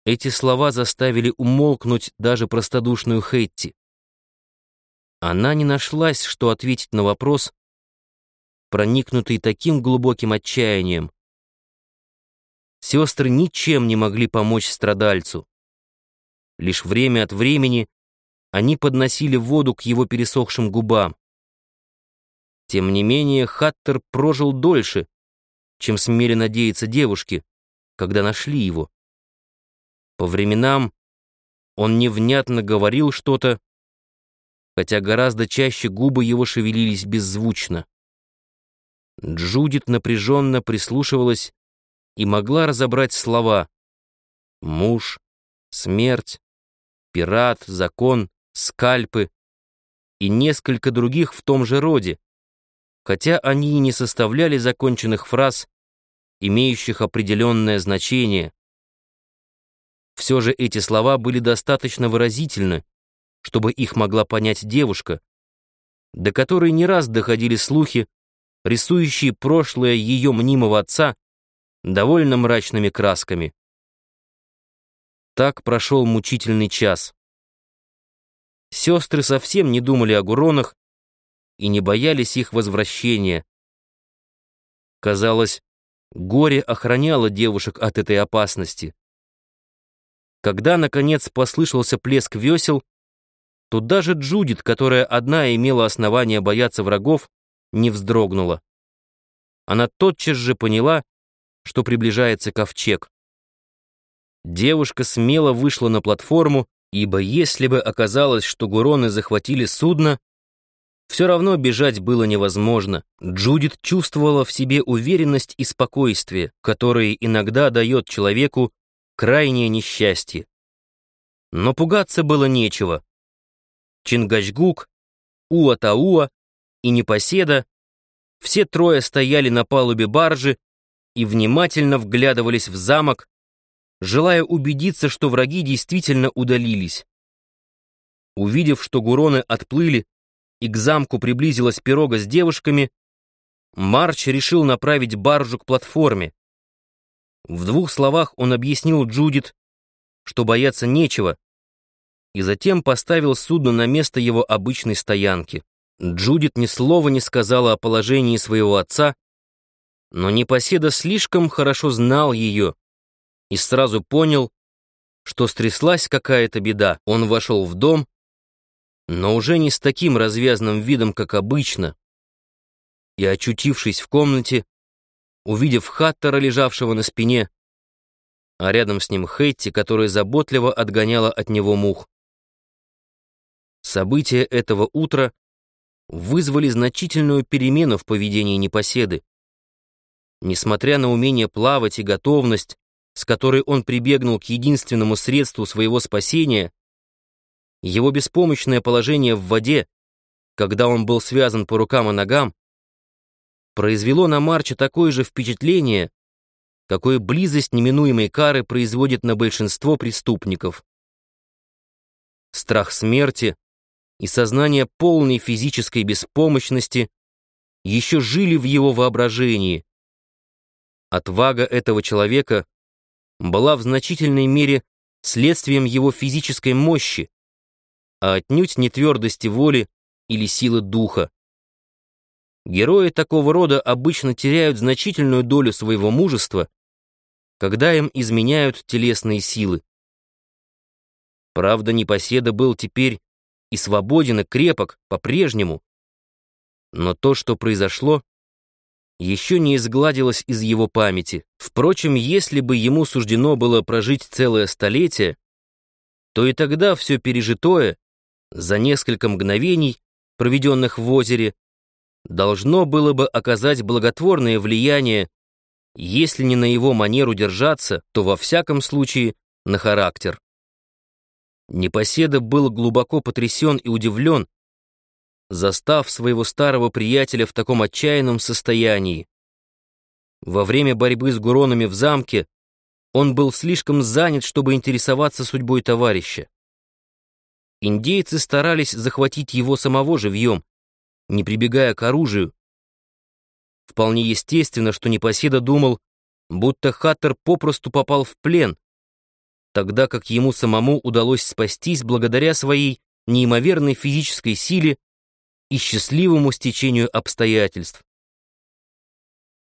Эти слова заставили умолкнуть даже простодушную Хэтти. Она не нашлась, что ответить на вопрос, проникнутый таким глубоким отчаянием. Сестры ничем не могли помочь страдальцу. Лишь время от времени они подносили воду к его пересохшим губам. Тем не менее, Хаттер прожил дольше, чем смели надеяться девушки, когда нашли его. По временам он невнятно говорил что-то, хотя гораздо чаще губы его шевелились беззвучно. Джудит напряженно прислушивалась и могла разобрать слова: муж, смерть, пират, закон, скальпы и несколько других в том же роде, хотя они и не составляли законченных фраз, имеющих определенное значение. Все же эти слова были достаточно выразительны, чтобы их могла понять девушка, до которой не раз доходили слухи, рисующие прошлое ее мнимого отца довольно мрачными красками. Так прошел мучительный час. Сестры совсем не думали о Гуронах и не боялись их возвращения. Казалось, горе охраняло девушек от этой опасности. Когда, наконец, послышался плеск весел, то даже Джудит, которая одна имела основания бояться врагов, не вздрогнула. Она тотчас же поняла, что приближается ковчег. Девушка смело вышла на платформу, ибо если бы оказалось, что Гуроны захватили судно, все равно бежать было невозможно. Джудит чувствовала в себе уверенность и спокойствие, которые иногда дает человеку крайнее несчастье. Но пугаться было нечего. Чингачгук, Уатауа и Непоседа — все трое стояли на палубе баржи и внимательно вглядывались в замок, желая убедиться, что враги действительно удалились. Увидев, что Гуроны отплыли и к замку приблизилась пирога с девушками, Марч решил направить баржу к платформе. В 2 словах он объяснил Джудит, что бояться нечего, и затем поставил судно на место его обычной стоянки. Джудит ни слова не сказала о положении своего отца, но Непоседа слишком хорошо знал ее и сразу понял, что стряслась какая-то беда. Он вошел в дом, но уже не с таким развязным видом, как обычно, и, очутившись в комнате, увидев Хаттера, лежавшего на спине, а рядом с ним Хэтти, которая заботливо отгоняла от него мух. События этого утра вызвали значительную перемену в поведении Непоседы. Несмотря на умение плавать и готовность, с которой он прибегнул к единственному средству своего спасения, его беспомощное положение в воде, когда он был связан по рукам и ногам, произвело на Марча такое же впечатление, какое близость неминуемой кары производит на большинство преступников. Страх смерти и сознание полной физической беспомощности еще жили в его воображении. Отвага этого человека была в значительной мере следствием его физической мощи, а отнюдь не твердости воли или силы духа. Герои такого рода обычно теряют значительную долю своего мужества, когда им изменяют телесные силы. Правда, Непоседа был теперь и свободен, и крепок по-прежнему, но то, что произошло, еще не изгладилось из его памяти. Впрочем, если бы ему суждено было прожить целое столетие, то и тогда все пережитое за несколько мгновений, проведенных в озере, должно было бы оказать благотворное влияние, если не на его манеру держаться, то во всяком случае на характер. Непоседа был глубоко потрясен и удивлен, застав своего старого приятеля в таком отчаянном состоянии. Во время борьбы с Гуронами в замке он был слишком занят, чтобы интересоваться судьбой товарища. Индейцы старались захватить его самого живьем, не прибегая к оружию. Вполне естественно, что Непоседа думал, будто Хаттер попросту попал в плен, тогда как ему самому удалось спастись благодаря своей неимоверной физической силе и счастливому стечению обстоятельств.